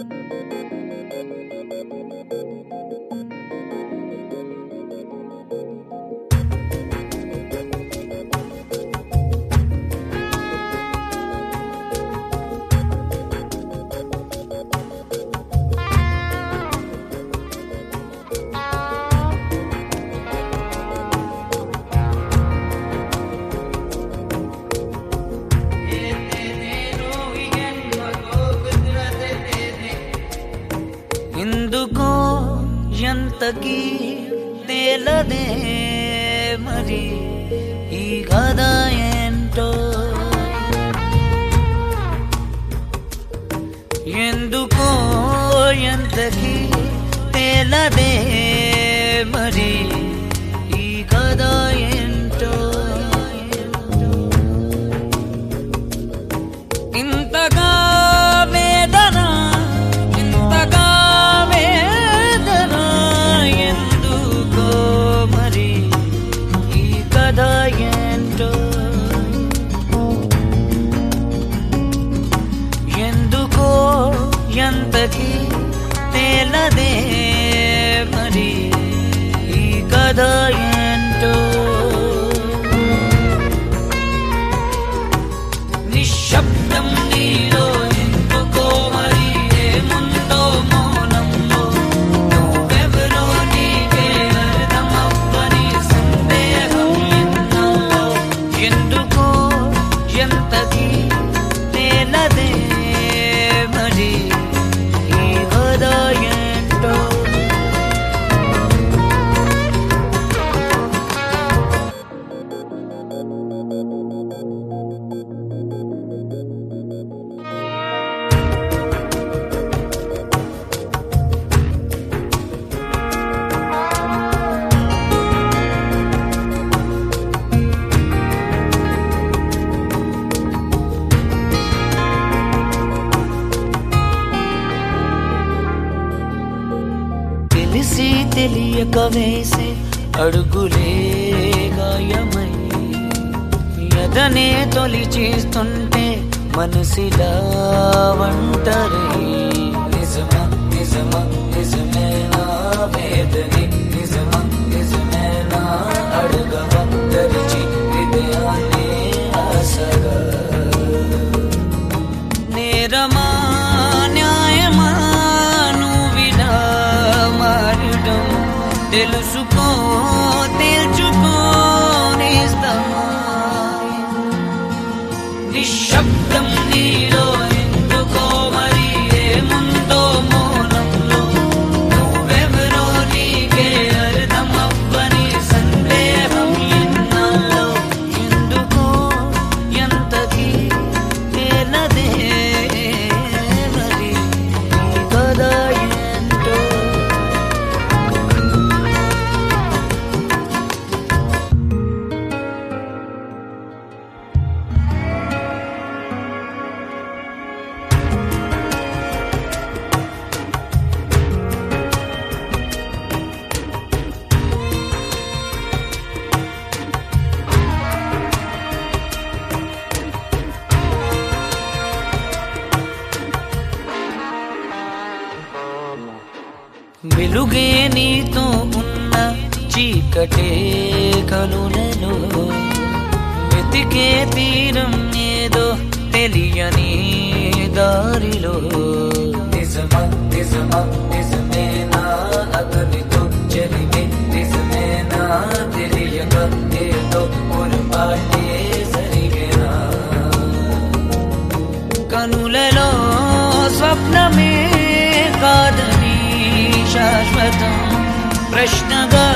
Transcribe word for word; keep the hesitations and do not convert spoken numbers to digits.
ఎందుకో ఎంతకీ తేలదే మరి ఈ కథ ఏంటో, ఎందుకో ఎంతకీ తేలదే మరి ఈ కథ ఏంటో, ఇంతగా వేదన ఇంతగా వేదన ఎందుకో మరి ఈ కథ ఏంటో, ఎందుకో ఎంతకీ తేలదే మరి ఈ కథ ఏంటో, నిశ్శబ్దం నీలో ఎందుకో మరి ఏముందో మౌనంలో, నువ్వెవరో నీకే అర్థమవ్వని సందేహం ఎన్నో, ఎందుకో ఎంతకీ తేలదే మరి ఈ కథ ఏంటో. తెలిసి తెలియక వేసే అడుగులే గాయమై ఎదనే తొలి చేస్తుంటే మనసిలా వంటరై, నిజమా నిజమా నిజమేనా వేదని, నిజమా నిజమేనా అడుగవ తెరిచి హృదయాన్ని ఆశగా, నేరమా న్యాయమా నువ్విలా మారడం తెలుసుకో తెలుసుకో నేస్తమా, నిశ్శబ్దం నీలో ఎందుకో మరి ఏముందో మౌనంలో, నువ్వెవరో నీకే అర్థమవ్వని సందేహం ఎన్నో, ఎందుకో ఎంతకీ తేలదే మరి ఈ కథ ఏంటో. వెలుగే నీతో ఉన్న చీకటే కనులలో వెతికే తీరం ఏదో తెలియని దారిలో, నిజమా నిజమా నిజమేనా అతనితో చెలిమే, నిజమేనా తెలియక ఏదో పొరపాటే జరిగేనా, కనులలో స్వప్నమే కాదని శాశ్వతం ప్రశ్నగా